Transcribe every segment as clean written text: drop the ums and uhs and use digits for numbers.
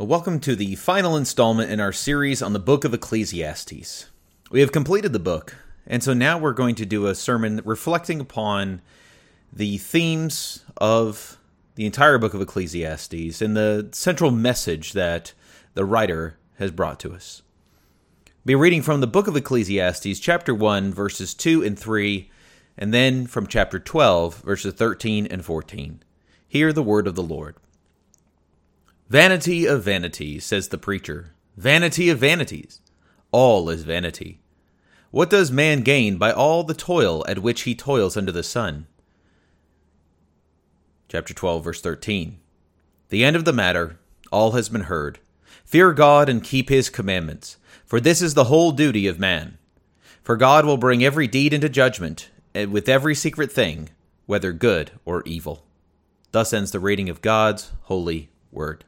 Welcome to the final installment in our series on the book of Ecclesiastes. We have completed the book, and so now we're going to do a sermon reflecting upon the themes of the entire book of Ecclesiastes and the central message that the writer has brought to us. We'll be reading from the book of Ecclesiastes, chapter 1, verses 2 and 3, and then from chapter 12, verses 13 and 14. Hear the word of the Lord. Vanity of vanities, says the preacher. Vanity of vanities. All is vanity. What does man gain by all the toil at which he toils under the sun? Chapter 12, verse 13. The end of the matter, all has been heard. Fear God and keep his commandments, for this is the whole duty of man. For God will bring every deed into judgment, and with every secret thing, whether good or evil. Thus ends the reading of God's holy word.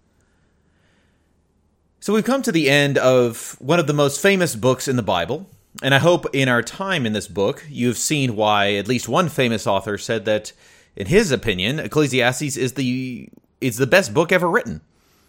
So we've come to the end of one of the most famous books in the Bible, and I hope in our time in this book you've seen why at least one famous author said that, in his opinion, Ecclesiastes is the best book ever written.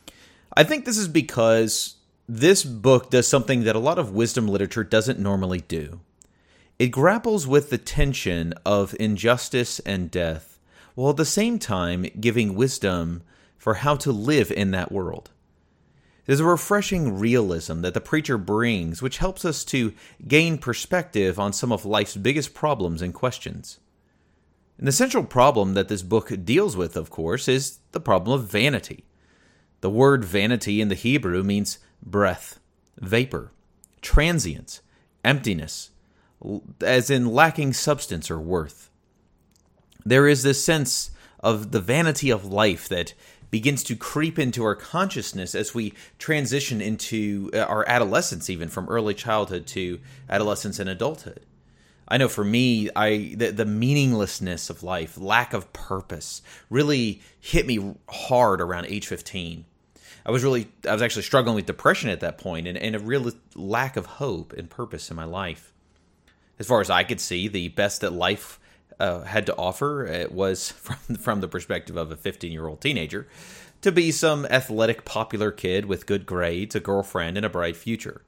I think this is because this book does something that a lot of wisdom literature doesn't normally do. It grapples with the tension of injustice and death, while at the same time giving wisdom for how to live in that world. There's a refreshing realism that the preacher brings, which helps us to gain perspective on some of life's biggest problems and questions. And the central problem that this book deals with, of course, is the problem of vanity. The word vanity in the Hebrew means breath, vapor, transience, emptiness, as in lacking substance or worth. There is this sense of the vanity of life that begins to creep into our consciousness as we transition into our adolescence, even from early childhood to adolescence and adulthood. I know for me, the meaninglessness of life, lack of purpose, really hit me hard around age 15. I was actually struggling with depression at that point and a real lack of hope and purpose in my life. As far as I could see, the best that life had to offer, it was from the perspective of a 15-year-old teenager, to be some athletic, popular kid with good grades, a girlfriend, and a bright future.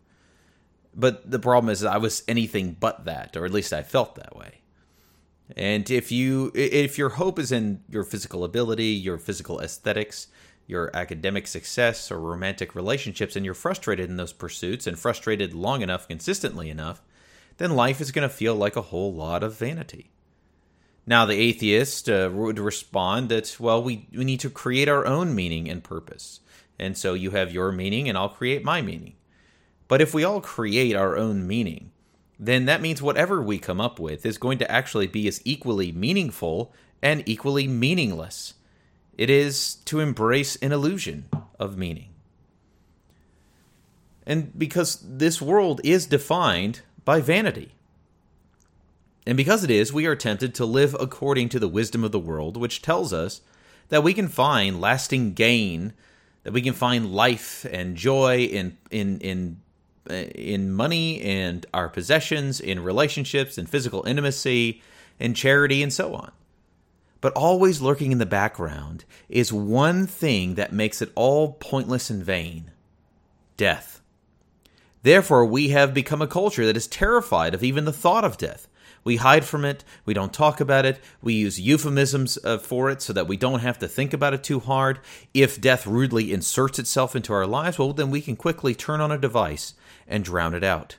But the problem is that I was anything but that, or at least I felt that way. And if your hope is in your physical ability, your physical aesthetics, your academic success, or romantic relationships, and you're frustrated in those pursuits, and frustrated long enough, consistently enough, then life is going to feel like a whole lot of vanity. Now, the atheist would respond that, well, we need to create our own meaning and purpose. And so you have your meaning and I'll create my meaning. But if we all create our own meaning, then that means whatever we come up with is going to actually be as equally meaningful and equally meaningless. It is to embrace an illusion of meaning. And because this world is defined by vanity. And because it is, we are tempted to live according to the wisdom of the world, which tells us that we can find lasting gain, that we can find life and joy in money and our possessions, in relationships and physical intimacy and charity and so on. But always lurking in the background is one thing that makes it all pointless and vain: death. Therefore, we have become a culture that is terrified of even the thought of death. We hide from it, we don't talk about it, we use euphemisms for it so that we don't have to think about it too hard. If death rudely inserts itself into our lives, well, then we can quickly turn on a device and drown it out.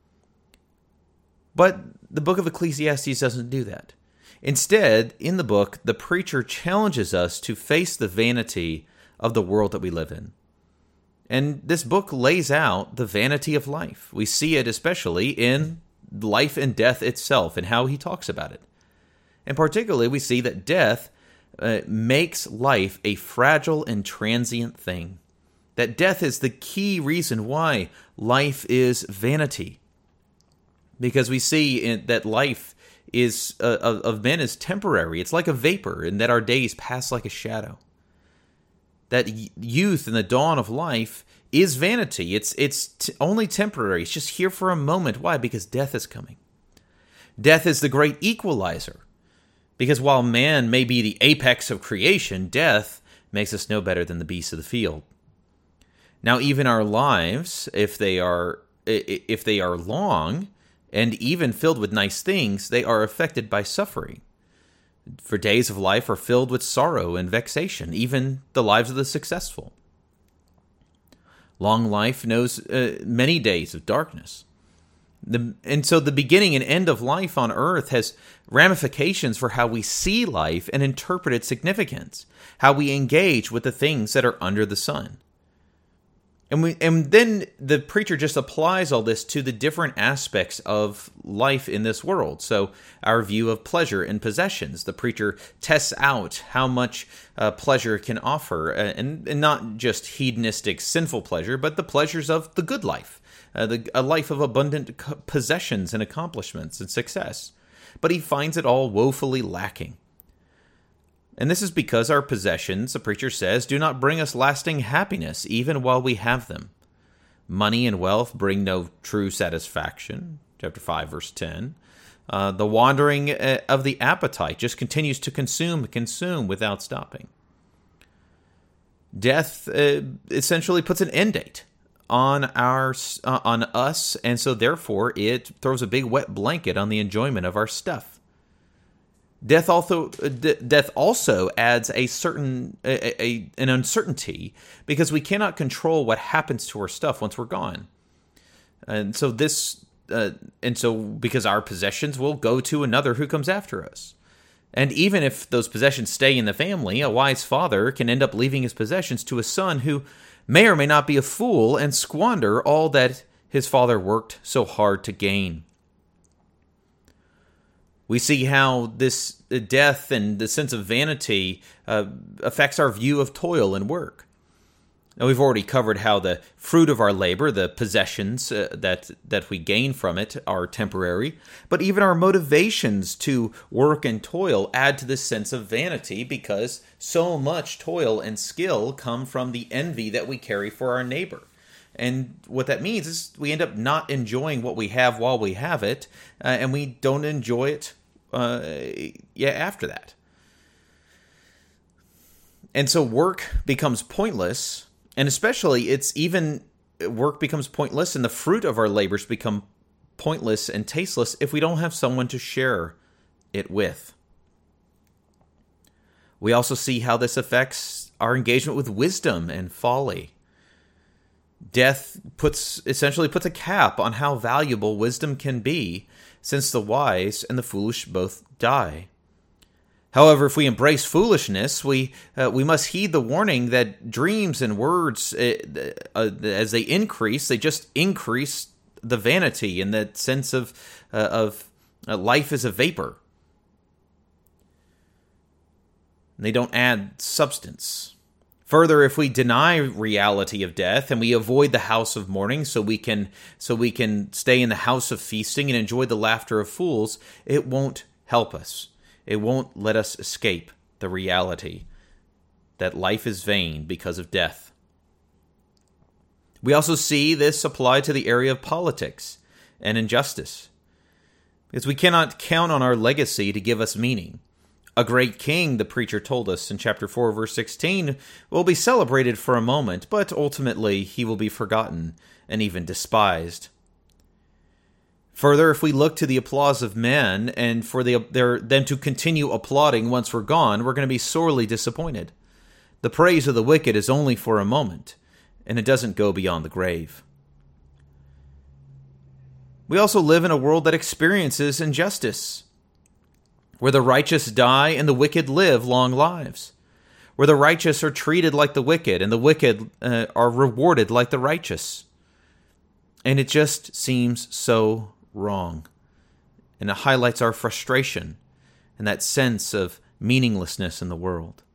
But the book of Ecclesiastes doesn't do that. Instead, in the book, the preacher challenges us to face the vanity of the world that we live in. And this book lays out the vanity of life. We see it especially in life and death itself and how he talks about it. And particularly, we see that death makes life a fragile and transient thing. That death is the key reason why life is vanity. Because we see that life is of men is temporary. It's like a vapor, and that our days pass like a shadow. That youth and the dawn of life is vanity. It's only temporary. It's just here for a moment. Why? Because death is coming. Death is the great equalizer. Because while man may be the apex of creation, death makes us no better than the beasts of the field. Now, even our lives, if they are long and even filled with nice things, they are affected by suffering. For days of life are filled with sorrow and vexation, even the lives of the successful. Long life knows many days of darkness. And so the beginning and end of life on earth has ramifications for how we see life and interpret its significance, how we engage with the things that are under the sun. And then the preacher just applies all this to the different aspects of life in this world. So our view of pleasure and possessions, the preacher tests out how much pleasure can offer, and not just hedonistic, sinful pleasure, but the pleasures of the good life, a life of abundant possessions and accomplishments and success. But he finds it all woefully lacking. And this is because our possessions, the preacher says, do not bring us lasting happiness, even while we have them. Money and wealth bring no true satisfaction. Chapter 5, verse 10. The wandering of the appetite just continues to consume without stopping. Death essentially puts an end date on us, and so therefore it throws a big wet blanket on the enjoyment of our stuff. Death also adds a certain an uncertainty, because we cannot control what happens to our stuff once we're gone, and so because our possessions will go to another who comes after us, and even if those possessions stay in the family, a wise father can end up leaving his possessions to a son who may or may not be a fool and squander all that his father worked so hard to gain. We see how this death and the sense of vanity affects our view of toil and work. Now, we've already covered how the fruit of our labor, the possessions that we gain from it, are temporary. But even our motivations to work and toil add to this sense of vanity, because so much toil and skill come from the envy that we carry for our neighbor. And what that means is we end up not enjoying what we have while we have it, and we don't enjoy it after that. And so work becomes pointless, and especially work becomes pointless, and the fruit of our labors become pointless and tasteless if we don't have someone to share it with. We also see how this affects our engagement with wisdom and folly. Death essentially puts a cap on how valuable wisdom can be, since the wise and the foolish both die. However, if we embrace foolishness, we must heed the warning that dreams and words, as they increase, they just increase the vanity and that sense of life is a vapor. They don't add substance. Further, if we deny reality of death and we avoid the house of mourning so we can stay in the house of feasting and enjoy the laughter of fools, it won't help us. It won't let us escape the reality that life is vain because of death. We also see this applied to the area of politics and injustice, because we cannot count on our legacy to give us meaning. A great king, the preacher told us in chapter 4, verse 16, will be celebrated for a moment, but ultimately he will be forgotten and even despised. Further, if we look to the applause of men and for them to continue applauding once we're gone, we're going to be sorely disappointed. The praise of the wicked is only for a moment, and it doesn't go beyond the grave. We also live in a world that experiences injustice, where the righteous die and the wicked live long lives, where the righteous are treated like the wicked and the wicked are rewarded like the righteous. And it just seems so wrong. And it highlights our frustration and that sense of meaninglessness in the world.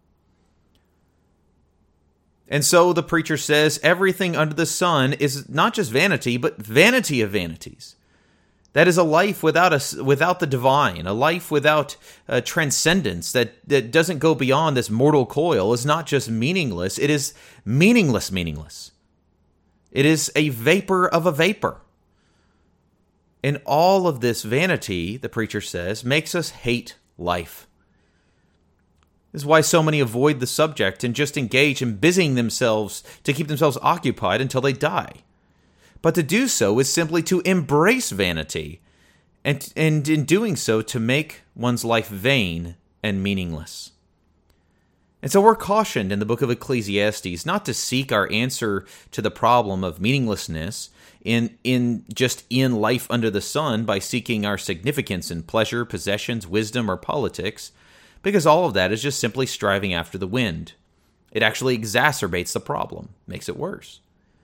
And so the preacher says everything under the sun is not just vanity, but vanity of vanities. That is a life without the divine, a life without transcendence that doesn't go beyond this mortal coil, is not just meaningless, it is meaningless. It is a vapor of a vapor. And all of this vanity, the preacher says, makes us hate life. This is why so many avoid the subject and just engage in busying themselves to keep themselves occupied until they die. But to do so is simply to embrace vanity, and in doing so to make one's life vain and meaningless. And so we're cautioned in the book of Ecclesiastes not to seek our answer to the problem of meaninglessness in life under the sun by seeking our significance in pleasure, possessions, wisdom, or politics, because all of that is just simply striving after the wind. It actually exacerbates the problem, makes it worse.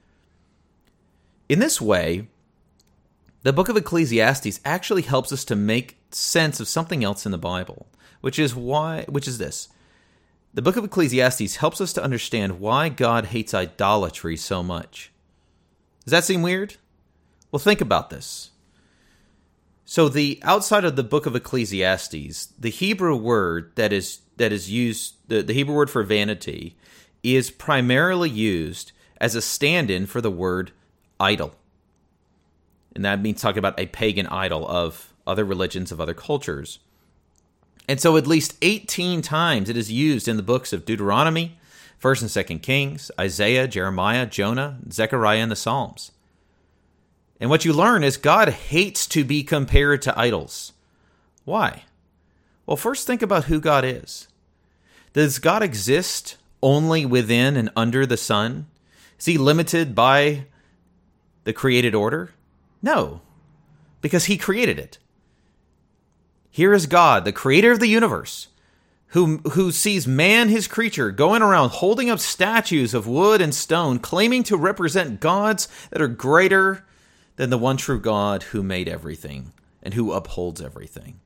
In this way, the book of Ecclesiastes actually helps us to make sense of something else in the Bible, which is this. The book of Ecclesiastes helps us to understand why God hates idolatry so much. Does that seem weird? Well, think about this. So the outside of the book of Ecclesiastes, the Hebrew word that is used, the Hebrew word for vanity, is primarily used as a stand-in for the word idol. And that means talking about a pagan idol of other religions, of other cultures. And so at least 18 times it is used in the books of Deuteronomy, 1st and 2nd Kings, Isaiah, Jeremiah, Jonah, Zechariah, and the Psalms. And what you learn is God hates to be compared to idols. Why? Well, first think about who God is. Does God exist only within and under the sun? Is he limited by the created order? No, because he created it. Here is God, the creator of the universe, who sees man, his creature, going around holding up statues of wood and stone, claiming to represent gods that are greater than the one true God who made everything and who upholds everything.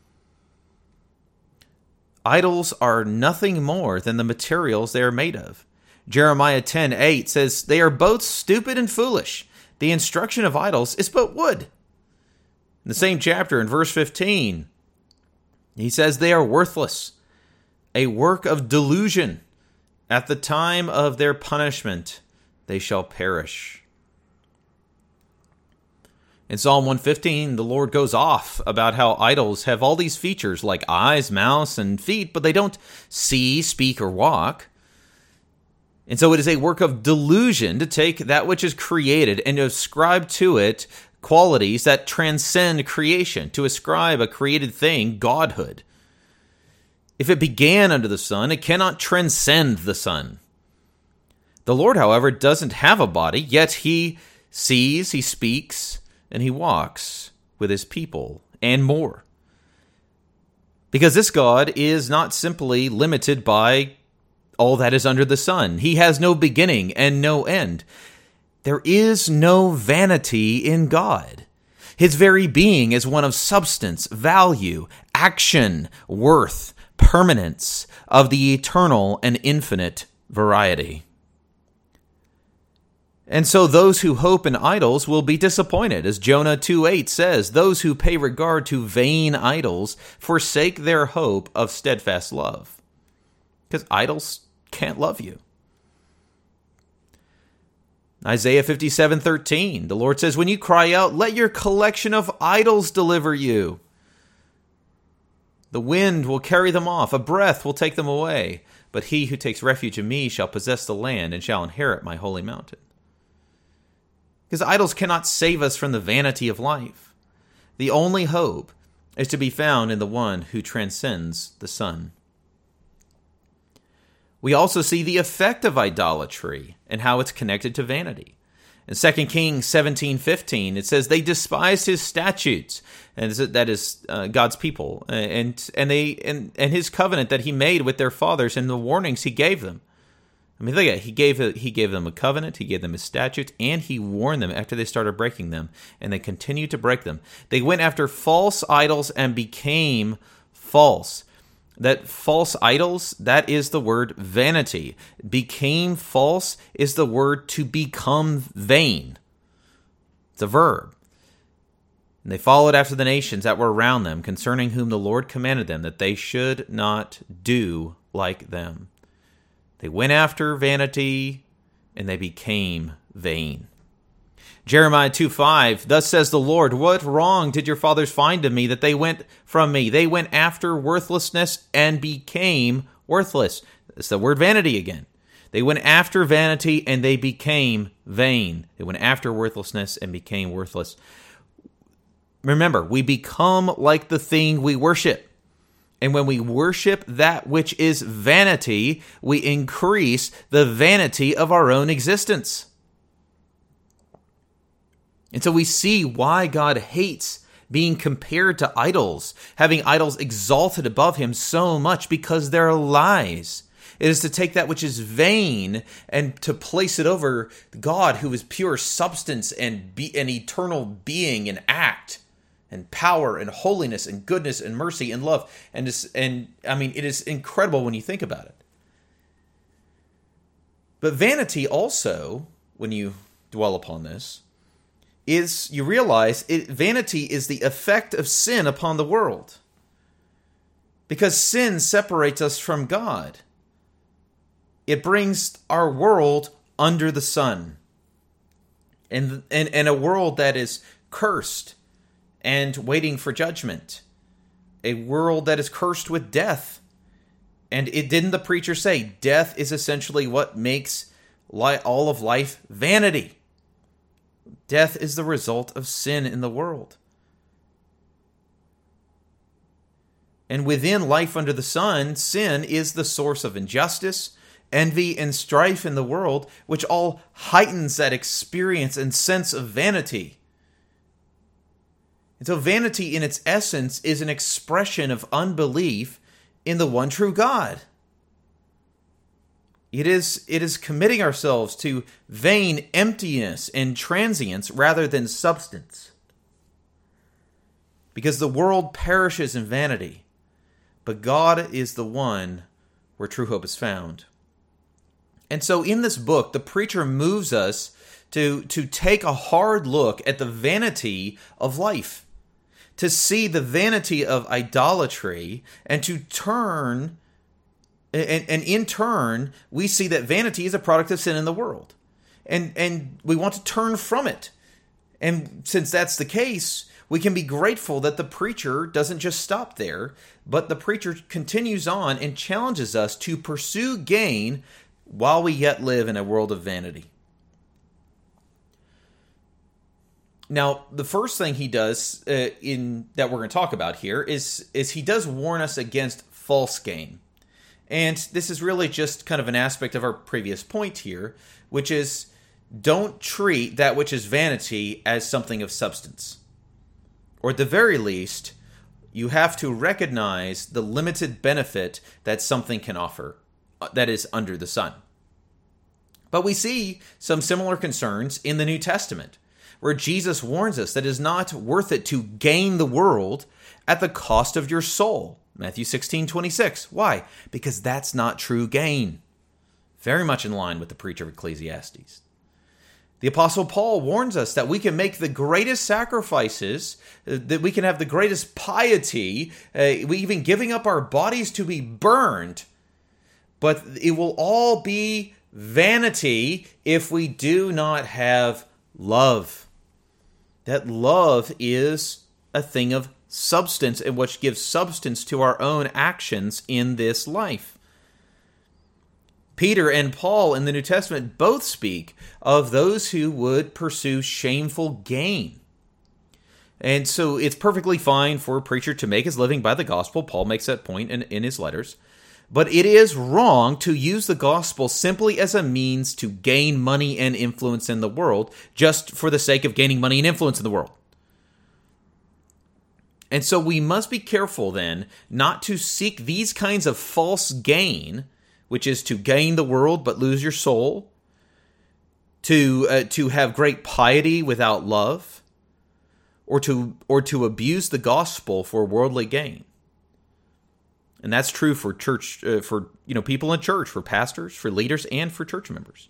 Idols are nothing more than the materials they are made of. Jeremiah 10:8 says, "They are both stupid and foolish. The instruction of idols is but wood." In the same chapter, in verse 15, he says they are worthless, a work of delusion. At the time of their punishment, they shall perish. In Psalm 115, the Lord goes off about how idols have all these features like eyes, mouths, and feet, but they don't see, speak, or walk. And so it is a work of delusion to take that which is created and to ascribe to it qualities that transcend creation, to ascribe a created thing godhood. If it began under the sun, it cannot transcend the sun. The Lord, however, doesn't have a body, yet he sees, he speaks, and he walks with his people, and more. Because this God is not simply limited by all that is under the sun. He has no beginning and no end. There is no vanity in God. His very being is one of substance, value, action, worth, permanence, of the eternal and infinite variety. And so those who hope in idols will be disappointed. As Jonah 2:8 says, "Those who pay regard to vain idols forsake their hope of steadfast love." Because idols can't love you. Isaiah 57:13, the Lord says, "When you cry out, let your collection of idols deliver you. The wind will carry them off, a breath will take them away. But he who takes refuge in me shall possess the land and shall inherit my holy mountain." Because idols cannot save us from the vanity of life. The only hope is to be found in the one who transcends the sun. We also see the effect of idolatry and how it's connected to vanity. In 2 Kings 17:15, it says, "They despised his statutes," and that is God's people, and his covenant that he made with their fathers and the warnings he gave them. I mean, look at it. He gave them a covenant, he gave them his statutes, and he warned them after they started breaking them, and they continued to break them. They went after false idols and became false. That false idols, that is the word vanity. Became false is the word to become vain. It's a verb. And they followed after the nations that were around them, concerning whom the Lord commanded them that they should not do like them. They went after vanity, and they became vain. Jeremiah 2:5, "Thus says the Lord, what wrong did your fathers find in me that they went from me? They went after worthlessness and became worthless. It's the word vanity again. They went after vanity and they became vain. They went after worthlessness and became worthless. Remember, we become like the thing we worship. And when we worship that which is vanity, we increase the vanity of our own existence. And so we see why God hates being compared to idols, having idols exalted above him so much, because they're lies. It is to take that which is vain and to place it over God, who is pure substance and an eternal being and act and power and holiness and goodness and mercy and love. And it is incredible when you think about it. But vanity also, when you dwell upon this, is you realize vanity is the effect of sin upon the world. Because sin separates us from God. It brings our world under the sun. And a world that is cursed and waiting for judgment. A world that is cursed with death. And didn't the preacher say death is essentially what makes all of life vanity? Death is the result of sin in the world. And within life under the sun, sin is the source of injustice, envy, and strife in the world, which all heightens that experience and sense of vanity. And so vanity in its essence is an expression of unbelief in the one true God. It is committing ourselves to vain emptiness and transience rather than substance. Because the world perishes in vanity, but God is the one where true hope is found. And so in this book, the preacher moves us to take a hard look at the vanity of life, to see the vanity of idolatry, and to turn... And in turn, we see that vanity is a product of sin in the world. And we want to turn from it. And since that's the case, we can be grateful that the preacher doesn't just stop there, but the preacher continues on and challenges us to pursue gain while we yet live in a world of vanity. Now, the first thing he does that we're going to talk about here is he does warn us against false gain. And this is really just kind of an aspect of our previous point here, which is don't treat that which is vanity as something of substance. Or at the very least, you have to recognize the limited benefit that something can offer that is under the sun. But we see some similar concerns in the New Testament, where Jesus warns us that it is not worth it to gain the world at the cost of your soul. Matthew 16:26. Why? Because that's not true gain. Very much in line with the preacher of Ecclesiastes. The Apostle Paul warns us that we can make the greatest sacrifices, that we can have the greatest piety, we even giving up our bodies to be burned, but it will all be vanity if we do not have love. That love is a thing of substance, and which gives substance to our own actions in this life. Peter and Paul in the New Testament both speak of those who would pursue shameful gain. And so it's perfectly fine for a preacher to make his living by the gospel. Paul makes that point in his letters. But it is wrong to use the gospel simply as a means to gain money and influence in the world, just for the sake of gaining money and influence in the world. And so we must be careful then not to seek these kinds of false gain, which is to gain the world but lose your soul, to have great piety without love, or to abuse the gospel for worldly gain. And that's true for church, for people in church, for pastors, for leaders, and for church members.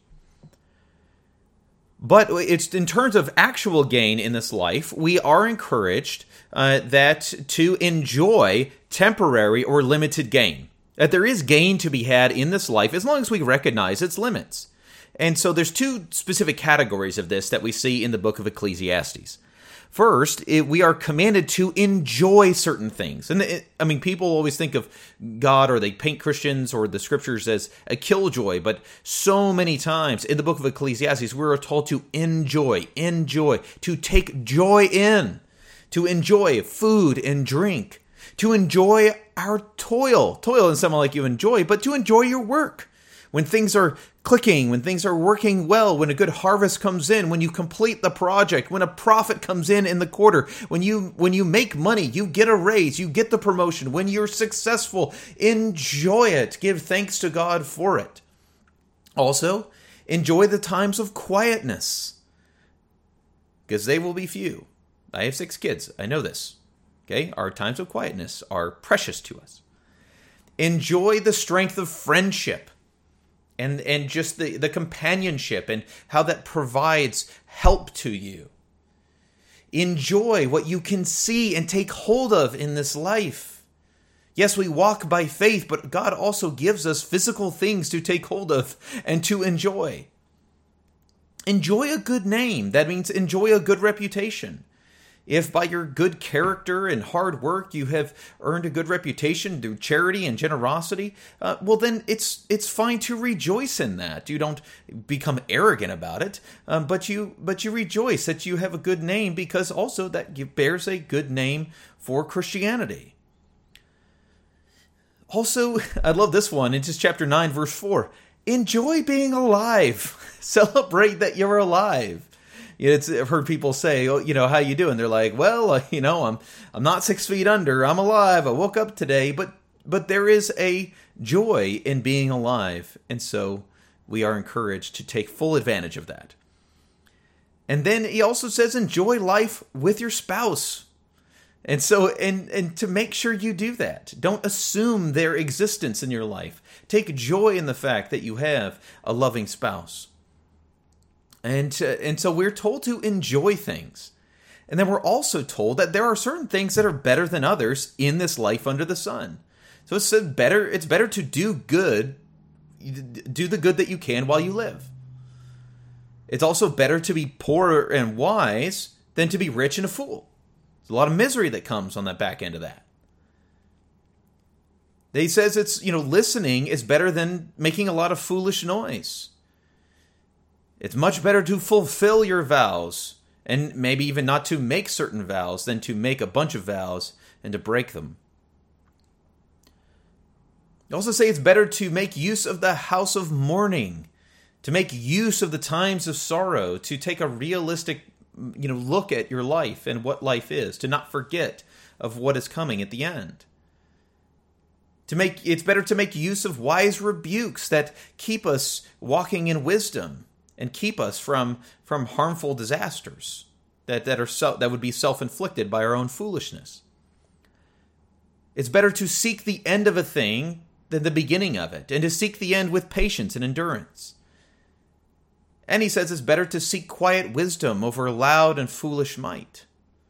But it's in terms of actual gain in this life, we are encouraged that to enjoy temporary or limited gain. That there is gain to be had in this life as long as we recognize its limits. And so there's two specific categories of this that we see in the book of Ecclesiastes. First, we are commanded to enjoy certain things. And people always think of God, or they paint Christians or the scriptures as a killjoy, but so many times in the book of Ecclesiastes, we're told to enjoy, to take joy in, to enjoy food and drink, to enjoy our toil. Toil doesn't sound like you enjoy, but to enjoy your work. When things are clicking, when things are working well, when a good harvest comes in, when you complete the project, when a profit comes in the quarter, when you make money, you get a raise, you get the promotion, when you're successful, enjoy it. Give thanks to God for it. Also, enjoy the times of quietness, because they will be few. I have 6 kids. I know this. Okay? Our times of quietness are precious to us. Enjoy the strength of friendship. And just the companionship and how that provides help to you. Enjoy what you can see and take hold of in this life. Yes, we walk by faith, but God also gives us physical things to take hold of and to enjoy. Enjoy a good name. That means enjoy a good reputation. If by your good character and hard work you have earned a good reputation through charity and generosity, well then it's fine to rejoice in that. You don't become arrogant about it, but you rejoice that you have a good name, because also that bears a good name for Christianity. Also, I love this one. It's just chapter 9, verse 4. Enjoy being alive. Celebrate that you're alive. I've heard people say, "Oh, how you doing?" They're like, "Well, I'm not 6 feet under. I'm alive. I woke up today." But there is a joy in being alive, and so we are encouraged to take full advantage of that. And then he also says, enjoy life with your spouse. And so, and to make sure you do that, don't assume their existence in your life. Take joy in the fact that you have a loving spouse. And so we're told to enjoy things. And then we're also told that there are certain things that are better than others in this life under the sun. So it's better to do good, do the good that you can while you live. It's also better to be poor and wise than to be rich and a fool. There's a lot of misery that comes on that back end of that. He says listening is better than making a lot of foolish noise. It's much better to fulfill your vows, and maybe even not to make certain vows, than to make a bunch of vows and to break them. You also say it's better to make use of the house of mourning, to make use of the times of sorrow, to take a realistic look at your life and what life is, to not forget of what is coming at the end. It's better to make use of wise rebukes that keep us walking in wisdom and keep us from harmful disasters that would be self-inflicted by our own foolishness. It's better to seek the end of a thing than the beginning of it, and to seek the end with patience and endurance. And he says it's better to seek quiet wisdom over loud and foolish might.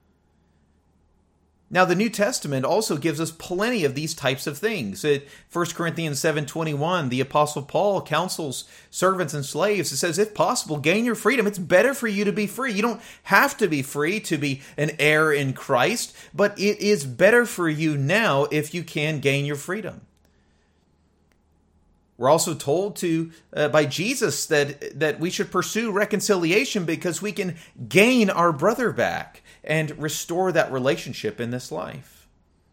Now, the New Testament also gives us plenty of these types of things. 1 Corinthians 7:21, the Apostle Paul counsels servants and slaves. It says, if possible, gain your freedom. It's better for you to be free. You don't have to be free to be an heir in Christ, but it is better for you now if you can gain your freedom. We're also told by Jesus that we should pursue reconciliation because we can gain our brother back and restore that relationship in this life.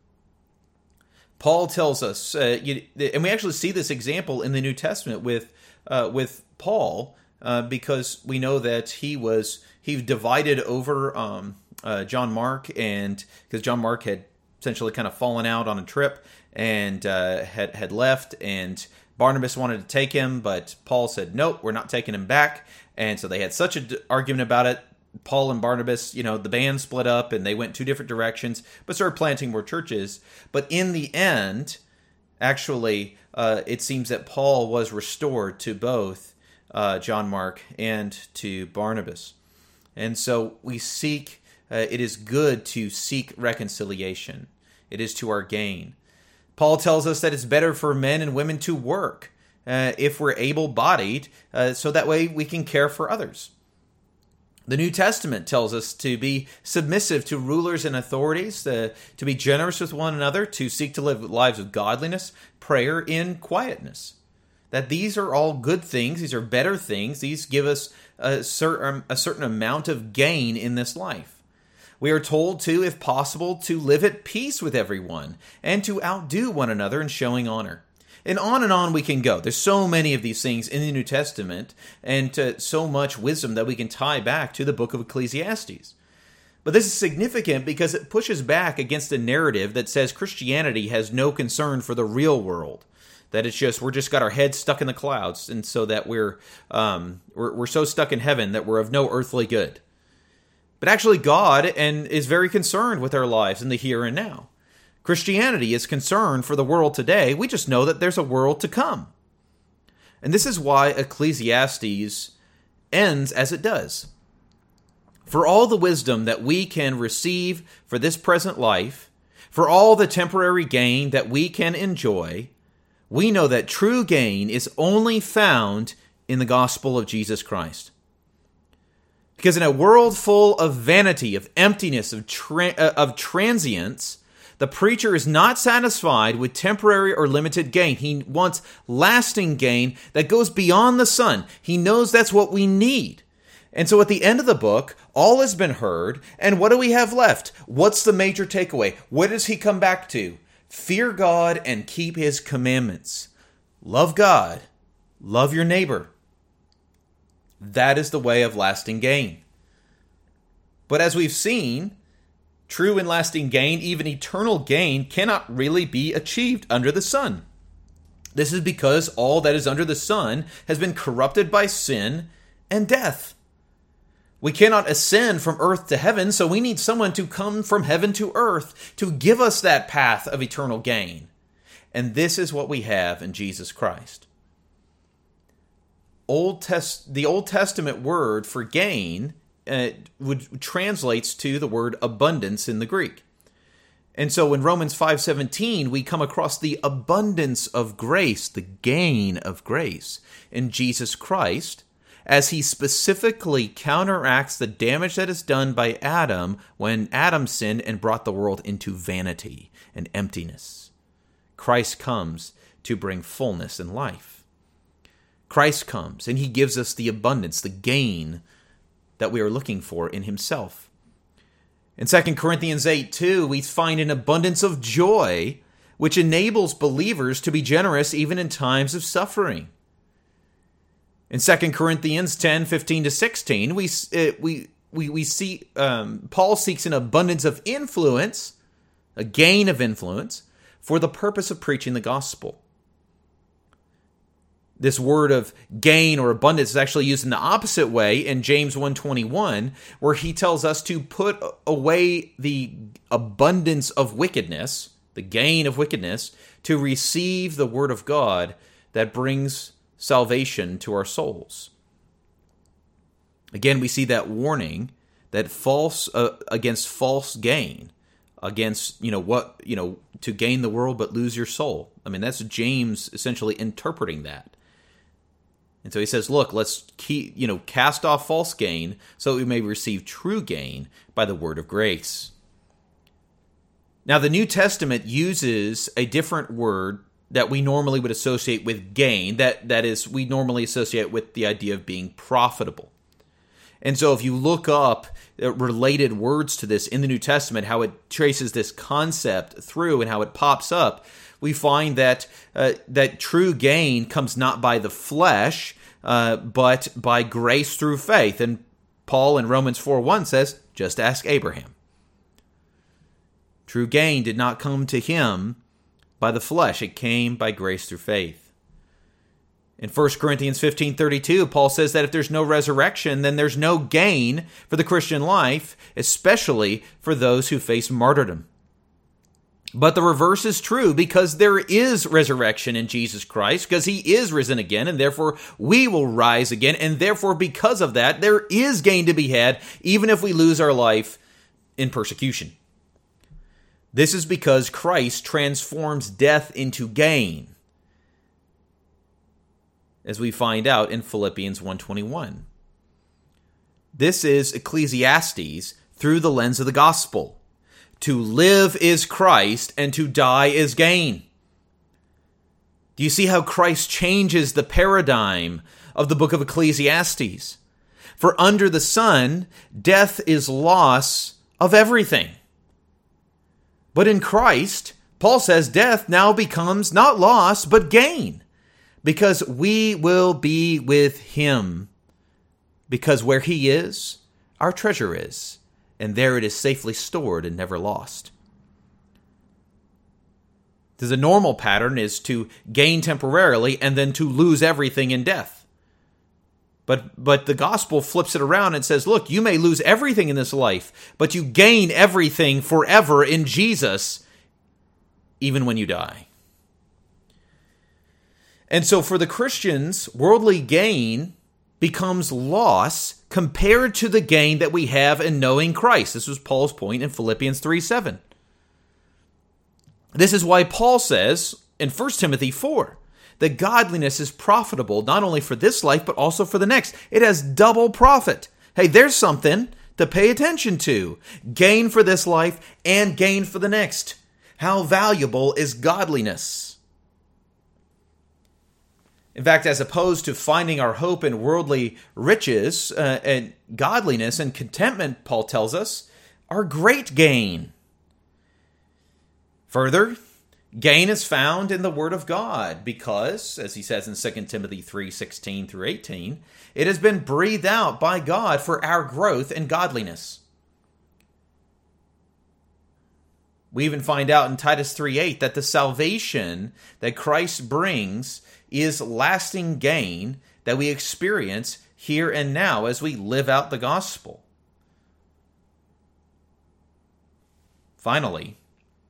Paul tells us, and we actually see this example in the New Testament with Paul, because we know that he divided over John Mark, and because John Mark had essentially kind of fallen out on a trip and had left, and Barnabas wanted to take him, but Paul said, nope, we're not taking him back. And so they had such an argument about it. Paul and Barnabas, the band split up and they went 2 different directions, but started planting more churches. But in the end, actually, it seems that Paul was restored to both John Mark and to Barnabas. And so we seek, it is good to seek reconciliation. It is to our gain. Paul tells us that it's better for men and women to work if we're able-bodied, so that way we can care for others. The New Testament tells us to be submissive to rulers and authorities, to be generous with one another, to seek to live lives of godliness, prayer, in quietness. That these are all good things. These are better things. These give us a certain amount of gain in this life. We are told to, if possible, to live at peace with everyone and to outdo one another in showing honor. And on we can go. There's so many of these things in the New Testament and so much wisdom that we can tie back to the book of Ecclesiastes. But this is significant because it pushes back against a narrative that says Christianity has no concern for the real world. That it's just, we're just got our heads stuck in the clouds, and so that we're so stuck in heaven that we're of no earthly good. But actually God is very concerned with our lives in the here and now. Christianity is concerned for the world today. We just know that there's a world to come. And this is why Ecclesiastes ends as it does. For all the wisdom that we can receive for this present life, for all the temporary gain that we can enjoy, we know that true gain is only found in the gospel of Jesus Christ. Because in a world full of vanity, of emptiness, of transience, the preacher is not satisfied with temporary or limited gain. He wants lasting gain that goes beyond the sun. He knows that's what we need. And so at the end of the book, all has been heard, and what do we have left? What's the major takeaway? What does he come back to? Fear God and keep his commandments. Love God. Love your neighbor. That is the way of lasting gain. But as we've seen, true and lasting gain, even eternal gain, cannot really be achieved under the sun. This is because all that is under the sun has been corrupted by sin and death. We cannot ascend from earth to heaven, so we need someone to come from heaven to earth to give us that path of eternal gain. And this is what we have in Jesus Christ. The Old Testament word for gain translates to the word abundance in the Greek. And so in Romans 5:17, we come across the abundance of grace, the gain of grace in Jesus Christ, as he specifically counteracts the damage that is done by Adam when Adam sinned and brought the world into vanity and emptiness. Christ comes to bring fullness and life. Christ comes and he gives us the abundance, the gain that we are looking for in himself. In 2 Corinthians 8:2, we find an abundance of joy, which enables believers to be generous even in times of suffering. In 2 Corinthians 10:15-16, we see Paul seeks an abundance of influence, a gain of influence, for the purpose of preaching the gospel. This word of gain or abundance is actually used in the opposite way in James 1:21, where he tells us to put away the abundance of wickedness, the gain of wickedness, to receive the word of God that brings salvation to our souls. Again, we see that warning that against false gain, against to gain the world but lose your soul. I mean, that's James essentially interpreting that. And so he says, look, let's cast off false gain so that we may receive true gain by the word of grace. Now, the New Testament uses a different word that we normally would associate with gain, that is, we normally associate with the idea of being profitable. And so if you look up related words to this in the New Testament, how it traces this concept through and how it pops up, we find that true gain comes not by the flesh, but by grace through faith. And Paul in Romans 4:1 says, just ask Abraham. True gain did not come to him by the flesh. It came by grace through faith. In 1 Corinthians 15:32, Paul says that if there's no resurrection, then there's no gain for the Christian life, especially for those who face martyrdom. But the reverse is true, because there is resurrection in Jesus Christ, because he is risen again, and therefore we will rise again, and therefore because of that, there is gain to be had, even if we lose our life in persecution. This is because Christ transforms death into gain, as we find out in Philippians 1:21. This is Ecclesiastes through the lens of the gospel. To live is Christ, and to die is gain. Do you see how Christ changes the paradigm of the book of Ecclesiastes? For under the sun, death is loss of everything. But in Christ, Paul says death now becomes not loss, but gain, because we will be with him. Because where he is, our treasure is, and there it is safely stored and never lost. The normal pattern is to gain temporarily and then to lose everything in death. But the gospel flips it around and says, look, you may lose everything in this life, but you gain everything forever in Jesus, even when you die. And so for the Christians, worldly gain becomes loss compared to the gain that we have in knowing Christ. This was Paul's point in Philippians 3:7. This is why Paul says in 1 Timothy 4 that godliness is profitable not only for this life, but also for the next. It has double profit. Hey, there's something to pay attention to. Gain for this life and gain for the next. How valuable is godliness? In fact, as opposed to finding our hope in worldly riches and godliness and contentment, Paul tells us, are great gain. Further, gain is found in the Word of God because, as he says in 2 Timothy 3:16 through 18, it has been breathed out by God for our growth in godliness. We even find out in Titus 3:8 that the salvation that Christ brings is lasting gain that we experience here and now as we live out the gospel. Finally,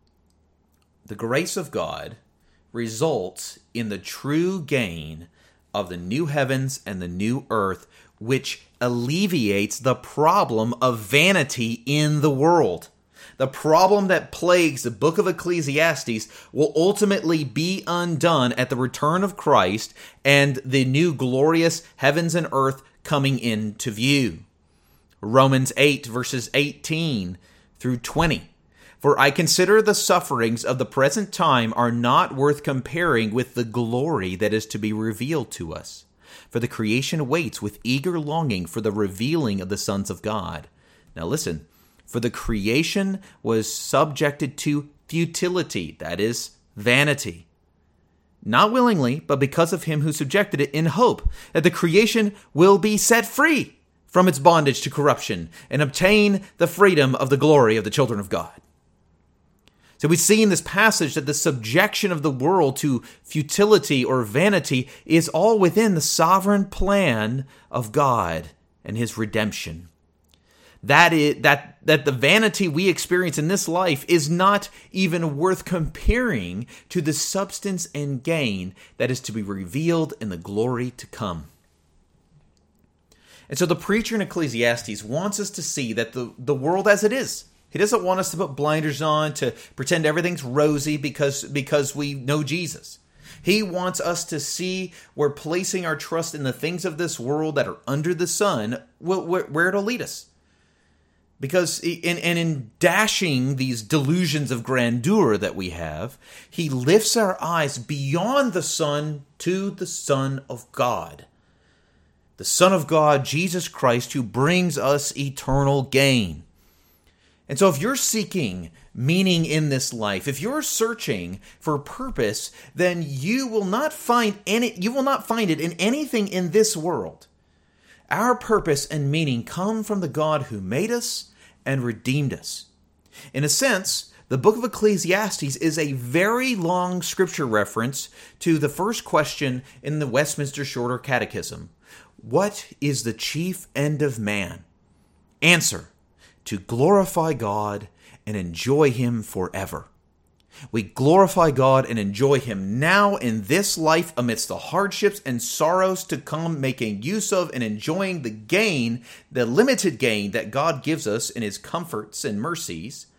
the grace of God results in the true gain of the new heavens and the new earth, which alleviates the problem of vanity in the world. The problem that plagues the book of Ecclesiastes will ultimately be undone at the return of Christ and the new glorious heavens and earth coming into view. Romans 8 verses 18 through 20. For I consider the sufferings of the present time are not worth comparing with the glory that is to be revealed to us. For the creation waits with eager longing for the revealing of the sons of God. Now listen, for the creation was subjected to futility, that is, vanity. Not willingly, but because of him who subjected it, in hope that the creation will be set free from its bondage to corruption and obtain the freedom of the glory of the children of God. So we see in this passage that the subjection of the world to futility or vanity is all within the sovereign plan of God and his redemption. That the vanity we experience in this life is not even worth comparing to the substance and gain that is to be revealed in the glory to come. And so the preacher in Ecclesiastes wants us to see that the world as it is. He doesn't want us to put blinders on, to pretend everything's rosy because we know Jesus. He wants us to see we're placing our trust in the things of this world that are under the sun, where it'll lead us. Because in dashing these delusions of grandeur that we have, he lifts our eyes beyond the sun to the Son of God. The Son of God, Jesus Christ, who brings us eternal gain. And so if you're seeking meaning in this life, if you're searching for purpose, then you will not find it in anything in this world. Our purpose and meaning come from the God who made us and redeemed us. In a sense, the book of Ecclesiastes is a very long scripture reference to the first question in the Westminster Shorter Catechism. What is the chief end of man? Answer: to glorify God and enjoy him forever. We glorify God and enjoy him now in this life amidst the hardships and sorrows to come, making use of and enjoying the gain, the limited gain that God gives us in his comforts and mercies.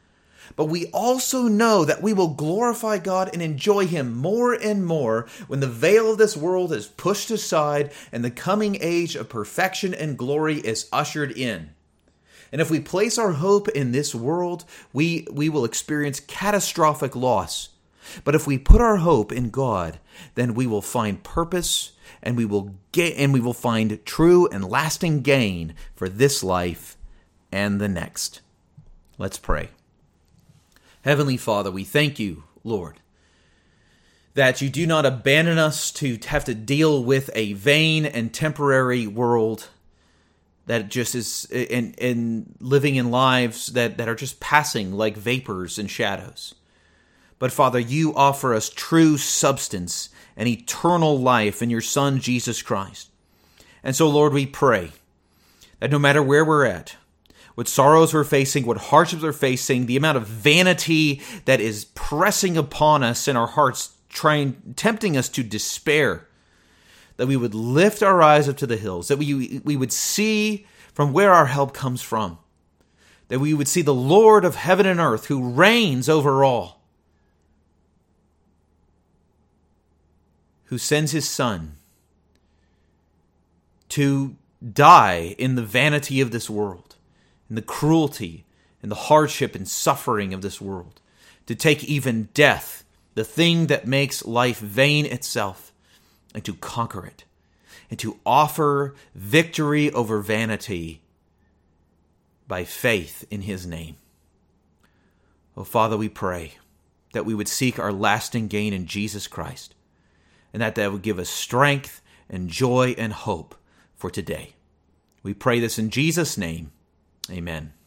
But we also know that we will glorify God and enjoy Him more and more when the veil of this world is pushed aside and the coming age of perfection and glory is ushered in. And if we place our hope in this world, we will experience catastrophic loss. But if we put our hope in God, then we will find purpose and we will find true and lasting gain for this life and the next. Let's pray. Heavenly Father, we thank you, Lord, that you do not abandon us to have to deal with a vain and temporary world that just is in living in lives that are just passing like vapors and shadows. But Father, you offer us true substance and eternal life in your Son, Jesus Christ. And so, Lord, we pray that no matter where we're at, what sorrows we're facing, what hardships we're facing, the amount of vanity that is pressing upon us in our hearts, tempting us to despair, that we would lift our eyes up to the hills, that we would see from where our help comes from, that we would see the Lord of heaven and earth who reigns over all, who sends his Son to die in the vanity of this world, in the cruelty and the hardship and suffering of this world, to take even death, the thing that makes life vain itself, and to conquer it, and to offer victory over vanity by faith in his name. Oh, Father, we pray that we would seek our lasting gain in Jesus Christ, and that would give us strength and joy and hope for today. We pray this in Jesus' name. Amen.